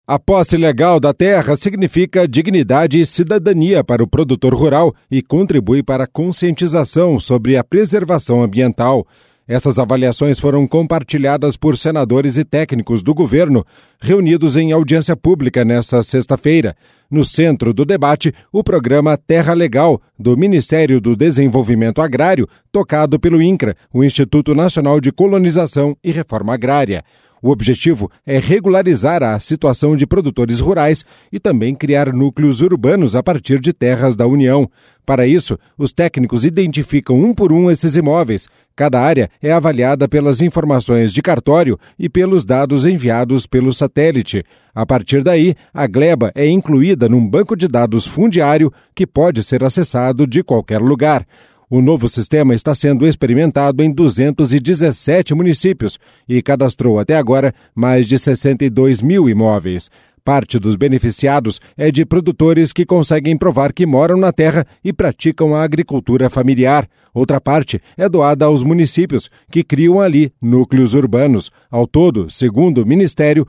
A posse legal da terra significa dignidade e cidadania para o produtor rural e contribui para a conscientização sobre a preservação ambiental. Essas avaliações foram compartilhadas por senadores e técnicos do governo, reunidos em audiência pública nesta sexta-feira. No centro do debate, o programa Terra Legal, do Ministério do Desenvolvimento Agrário, tocado pelo INCRA, o Instituto Nacional de Colonização e Reforma Agrária. O objetivo é regularizar a situação de produtores rurais e também criar núcleos urbanos a partir de terras da União. Para isso, os técnicos identificam um por um esses imóveis. Cada área é avaliada pelas informações de cartório e pelos dados enviados pelo satélite. A partir daí, a gleba é incluída num banco de dados fundiário que pode ser acessado de qualquer lugar. O novo sistema está sendo experimentado em 217 municípios e cadastrou até agora mais de 62 mil imóveis. Parte dos beneficiados é de produtores que conseguem provar que moram na terra e praticam a agricultura familiar. Outra parte é doada aos municípios, que criam ali núcleos urbanos. Ao todo, segundo o Ministério,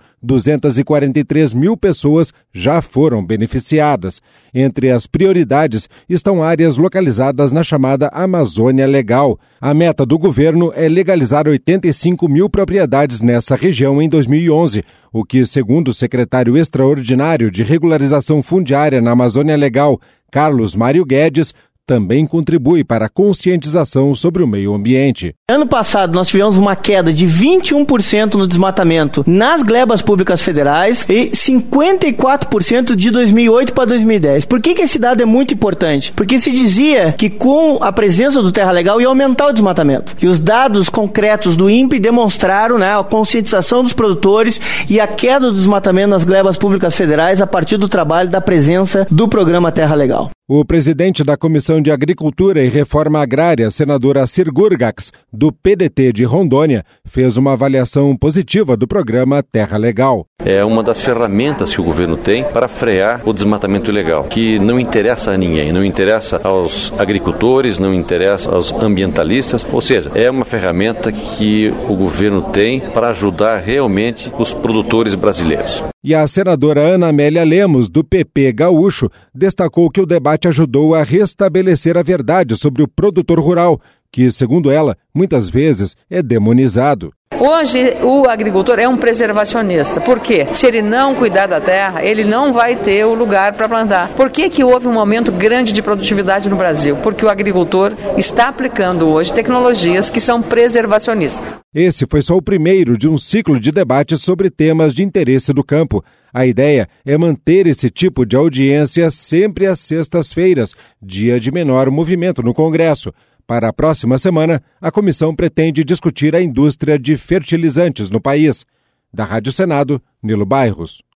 243 mil pessoas já foram beneficiadas. Entre as prioridades estão áreas localizadas na chamada Amazônia Legal. A meta do governo é legalizar 85 mil propriedades nessa região em 2011, o que, segundo o secretário extraordinário de regularização fundiária na Amazônia Legal, Carlos Mário Guedes, também contribui para a conscientização sobre o meio ambiente. Ano passado, nós tivemos uma queda de 21% no desmatamento nas glebas públicas federais e 54% de 2008 para 2010. Por que esse dado é muito importante? Porque se dizia que com a presença do Terra Legal ia aumentar o desmatamento. E os dados concretos do INPE demonstraram, a conscientização dos produtores e a queda do desmatamento nas glebas públicas federais a partir do trabalho da presença do programa Terra Legal. O presidente da Comissão de Agricultura e Reforma Agrária, senadora Cir Gurgax, do PDT de Rondônia, fez uma avaliação positiva do programa Terra Legal. É uma das ferramentas que o governo tem para frear o desmatamento ilegal, que não interessa a ninguém, não interessa aos agricultores, não interessa aos ambientalistas, ou seja, é uma ferramenta que o governo tem para ajudar realmente os produtores brasileiros. E a senadora Ana Amélia Lemos, do PP Gaúcho, destacou que o debate ajudou a restabelecer a verdade sobre o produtor rural, que, segundo ela, muitas vezes é demonizado. Hoje, o agricultor é um preservacionista. Por quê? Se ele não cuidar da terra, ele não vai ter o lugar para plantar. Por que houve um aumento grande de produtividade no Brasil? Porque o agricultor está aplicando hoje tecnologias que são preservacionistas. Esse foi só o primeiro de um ciclo de debates sobre temas de interesse do campo. A ideia é manter esse tipo de audiência sempre às sextas-feiras, dia de menor movimento no Congresso. Para a próxima semana, a comissão pretende discutir a indústria de fertilizantes no país. Da Rádio Senado, Nilo Bairros.